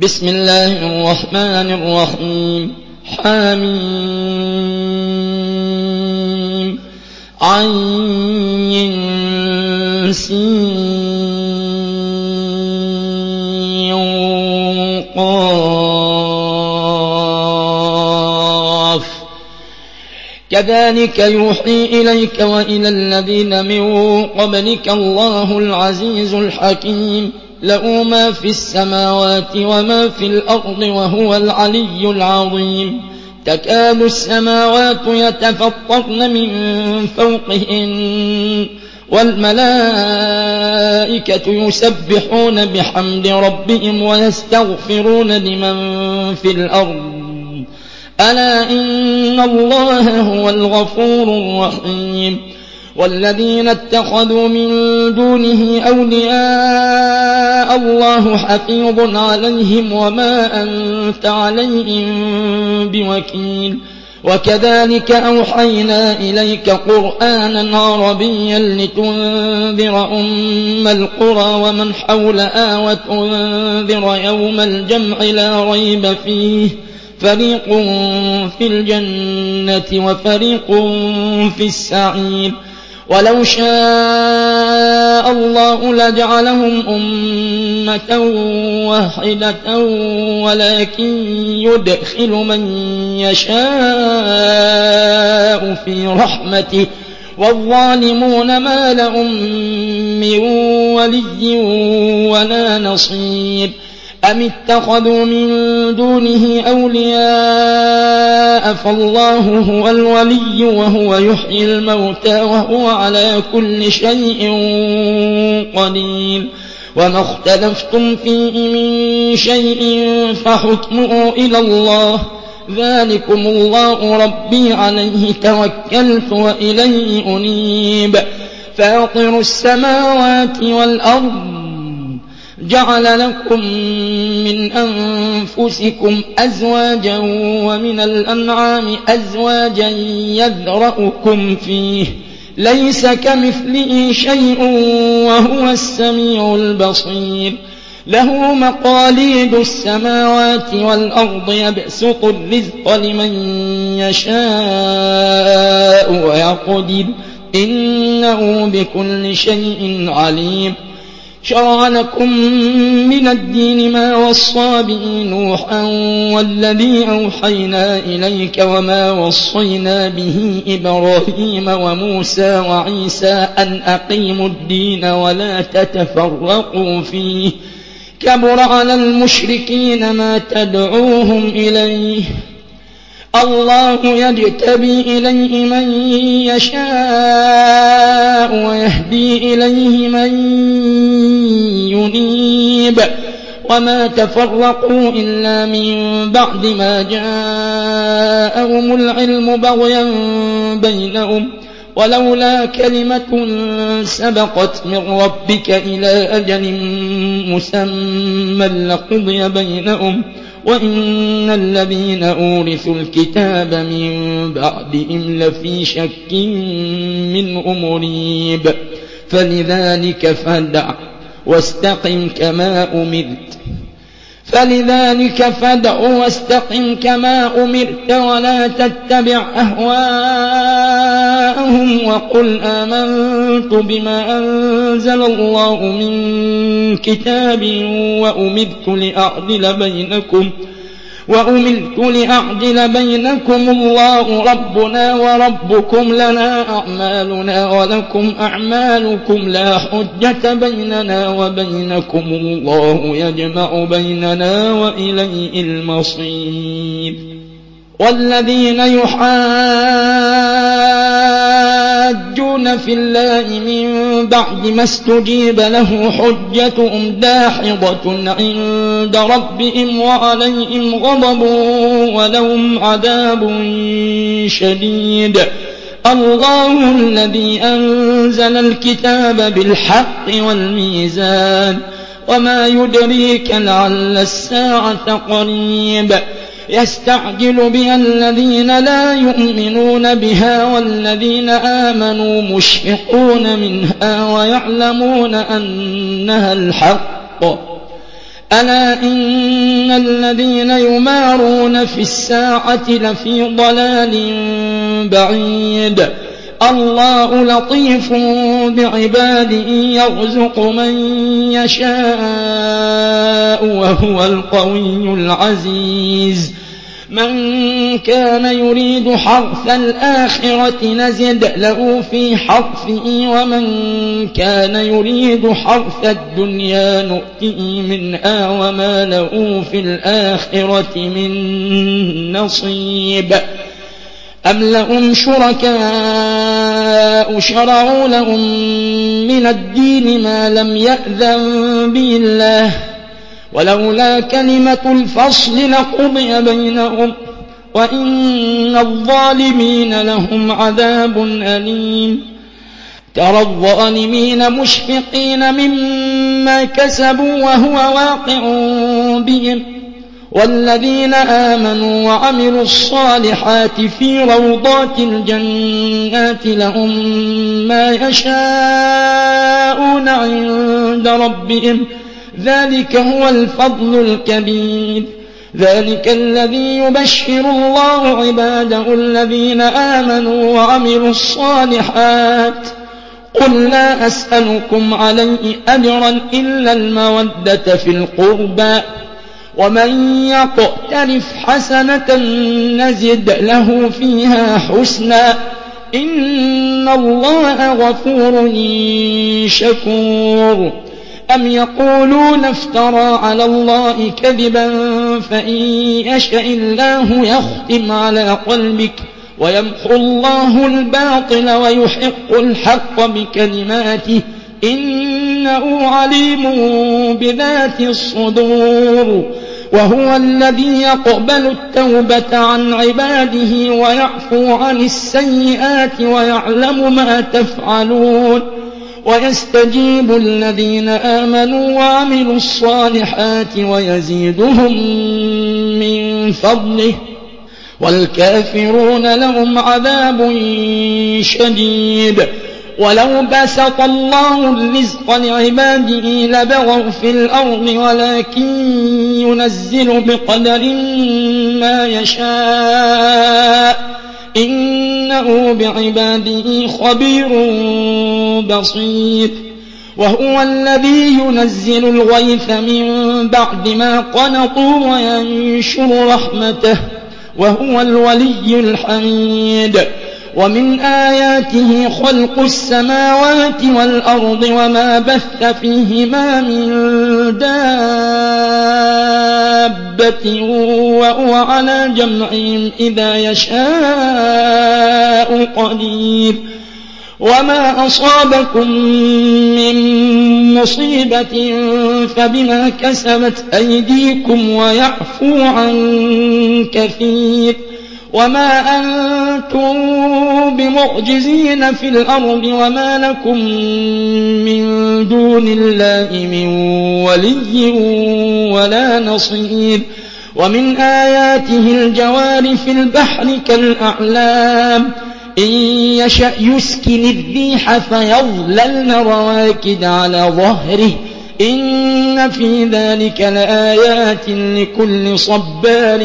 بسم الله الرحمن الرحيم حميم عين سين قاف كذلك يوحي إليك وإلى الذين من قبلك الله العزيز الحكيم له ما في السماوات وما في الأرض وهو العلي العظيم تكاد السماوات يتفطرن من فوقهن والملائكة يسبحون بحمد ربهم ويستغفرون لمن في الأرض ألا إن الله هو الغفور الرحيم والذين اتخذوا من دونه أولياء الله حفيظ عليهم وما أنت عليهم بوكيل وكذلك أوحينا إليك قرآنا عربيا لتنذر أم القرى ومن حولها وتنذر يوم الجمع لا ريب فيه فريق في الجنة وفريق في السعير ولو شاء الله لجعلهم أمة واحدة ولكن يدخل من يشاء في رحمته والظالمون ما لهم من ولي ولا نصير أم اتخذوا من دونه أولياء فالله هو الولي وهو يحيي الموتى وهو على كل شيء قدير وما اختلفتم فيه من شيء فحكمه إلى الله ذلكم الله ربي عليه توكلت وإليه أنيب فاطر السماوات والأرض جعل لكم من أنفسكم أزواجا ومن الأنعام أزواجا يذرأكم فيه ليس كمثله شيء وهو السميع البصير له مقاليد السماوات والأرض يبسط الرزق لمن يشاء ويقدر إنه بكل شيء عليم شرع لكم من الدين ما وصى به نوحا والذي أوحينا إليك وما وصينا به إبراهيم وموسى وعيسى أن أقيموا الدين ولا تتفرقوا فيه كبر على المشركين ما تدعوهم إليه الله يجتبي إليه من يشاء ويهدي إليه من ينيب وما تفرقوا إلا من بعد ما جاءهم العلم بغيا بينهم ولولا كلمة سبقت من ربك إلى أجل مسمى لقضي بينهم وإن الذين أورثوا الكتاب من بعدهم لفي شك منه مريب فلذلك فادع واستقم كما أمرت ولا تتبع أهواءهم وقل آمنت بما أنزل الله من كتاب وأمرت لأعدل بينكم الله ربنا وربكم لنا أعمالنا ولكم أعمالكم لا حجة بيننا وبينكم الله يجمع بيننا وإليه المصير والذين يحاجون في الله من بعد ما استجيب له حجتهم داحضة عند ربهم وعليهم غضب ولهم عذاب شديد الله الذي أنزل الكتاب بالحق والميزان وما يدريك لعل الساعة قريب يستعجل بها الذين لا يؤمنون بها والذين آمنوا مشفقون منها ويعلمون أنها الحق ألا إن الذين يمارون في الساعة لفي ضلال بعيد الله لطيف بعباده يرزق من يشاء وهو القوي العزيز من كان يريد حرث الآخرة نزد له في حرثه ومن كان يريد حرث الدنيا نؤته منها وما له في الآخرة من نصيب أم لهم شركاء شرعوا لهم من الدين ما لم يأذن به الله ولولا كلمة الفصل لقضي بينهم وإن الظالمين لهم عذاب أليم ترى الظالمين مشفقين مما كسبوا وهو واقع بهم والذين آمنوا وعملوا الصالحات في روضات الجنات لهم ما يشاءون عند ربهم ذلك هو الفضل الكبير ذلك الذي يبشر الله عباده الذين آمنوا وعملوا الصالحات قل لا أسألكم عليه أجرا إلا المودة في القربى ومن يقترف حسنة نزد له فيها حسنا إن الله غفور شكور أم يقولون افترى على الله كذبا فإن يشاء الله يختم على قلبك ويمحو الله الباطل ويحق الحق بكلماته إنه عليم بذات الصدور وهو الذي يقبل التوبة عن عباده ويعفو عن السيئات ويعلم ما تفعلون ويستجيب الذين آمنوا وعملوا الصالحات ويزيدهم من فضله والكافرون لهم عذاب شديد ولو بسط الله الرزق لعباده لبغوا في الأرض ولكن ينزل بقدر ما يشاء إنه بعباده خبير بصير وهو الذي ينزل الغيث من بعد ما قنطوا وينشر رحمته وهو الولي الحميد ومن آياته خلق السماوات والأرض وما بث فيهما من دابة وهو على جمعهم إذا يشاء قدير وما أصابكم من مصيبة فبما كسبت أيديكم ويعفو عن كثير وما أنتم بمعجزين في الأرض وما لكم من دون الله من ولي ولا نصير ومن آياته الجوار في البحر كالأعلام إن يشأ يسكن الريح فيظللن رواكد على ظهره إن في ذلك لآيات لكل صبار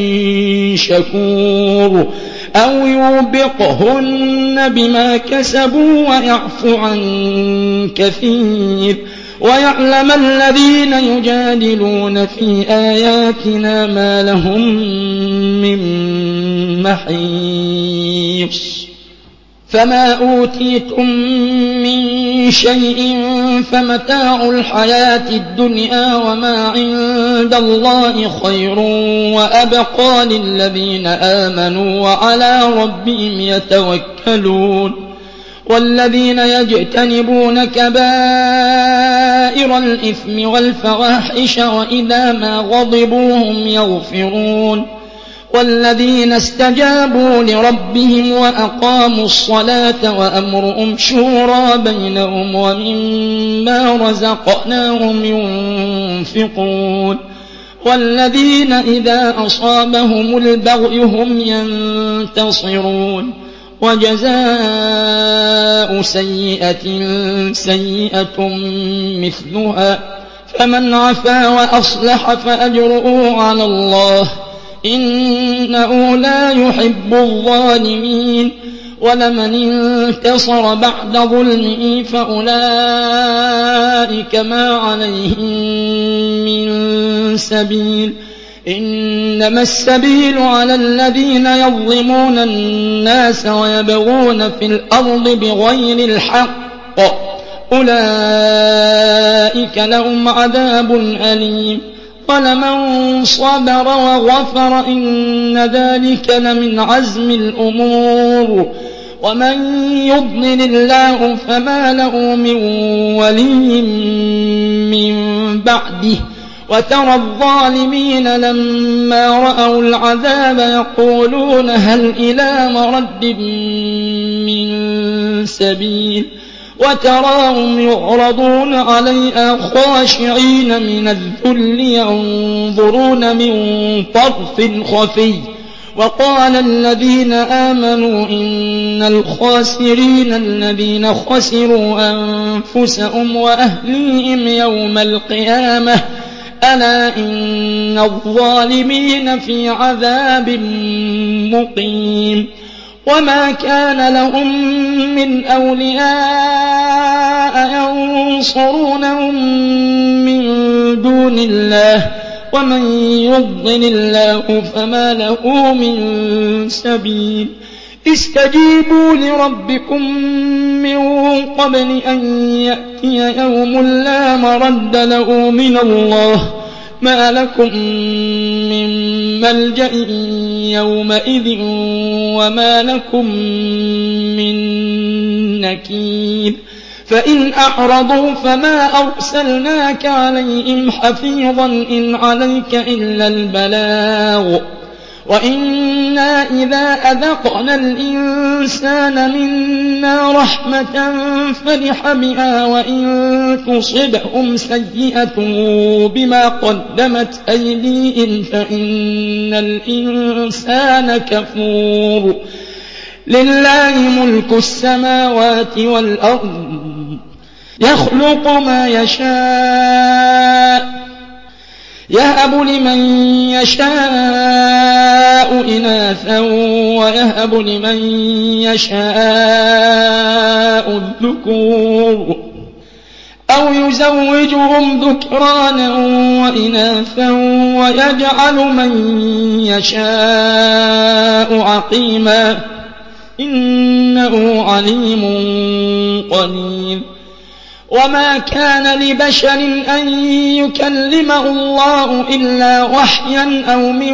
شكور أو يوبقهن بما كسبوا ويعفو عن كثير ويعلم الذين يجادلون في آياتنا ما لهم من محيص فما أوتيتم من شيء فمتاع الحياة الدنيا وما عند الله خير وأبقى للذين آمنوا وعلى ربهم يتوكلون والذين يجتنبون كبائر الإثم والفواحش وإذا ما غضبوا هم يغفرون والذين استجابوا لربهم وأقاموا الصلاة وأمرهم شورى بينهم ومما رزقناهم ينفقون والذين إذا أصابهم البغي هم ينتصرون وجزاء سيئة سيئة مثلها فمن عفا وأصلح فأجره على الله إنه لا يحب الظالمين ولمن انتصر بعد ظلمه فأولئك ما عليهم من سبيل إنما السبيل على الذين يظلمون الناس ويبغون في الأرض بغير الحق أولئك لهم عذاب أليم ولمن صبر وغفر إن ذلك لمن عزم الأمور ومن يضلل الله فما له من ولي من بعده وترى الظالمين لما رأوا العذاب يقولون هل إلى مرد من سبيل وتراهم يعرضون عليها خاشعين من الذل ينظرون من طرف خفي وقال الذين آمنوا إن الخاسرين الذين خسروا أنفسهم وأهليهم يوم القيامة ألا إن الظالمين في عذاب مقيم وما كان لهم من أولياء ينصرونهم من دون الله ومن يضلل الله فما له من سبيل استجيبوا لربكم من قبل أن يأتي يوم لا مرد له من الله ما لكم من ملجأ يومئذ وما لكم من نكير فإن أعرضوا فما أرسلناك عليهم حفيظا إن عليك إلا البلاغ وإنا إذا أذقنا الإنسان منا رحمة فرح بها وإن تصبهم سيئة بما قدمت أيديهم فإن الإنسان كفور لله ملك السماوات والأرض يخلق ما يشاء يهب لمن يشاء إناثا ويهب لمن يشاء الذكور أو يزوجهم ذكرانا وإناثا ويجعل من يشاء عقيما إنه عليم قدير وما كان لبشر أن يكلمه الله إلا وحيا أو من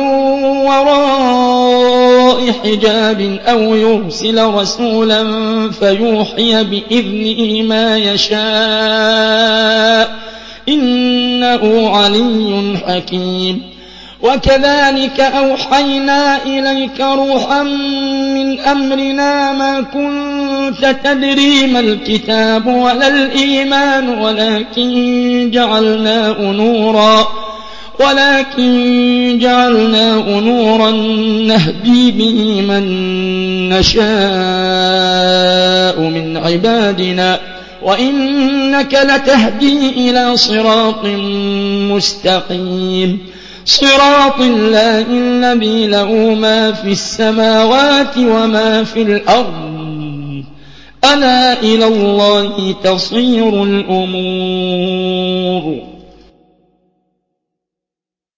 وراء حجاب أو يرسل رسولا فيوحي بإذنه ما يشاء إنه علي حكيم وكذلك أوحينا إليك روحا من أمرنا ما كنت تدري ما الكتاب ولا الإيمان ولكن جعلناه نورا نهدي به من نشاء من عبادنا وإنك لتهدي إلى صراط مستقيم صراط الله الذي له ما في السماوات وما في الأرض ألا إلى الله تصير الأمور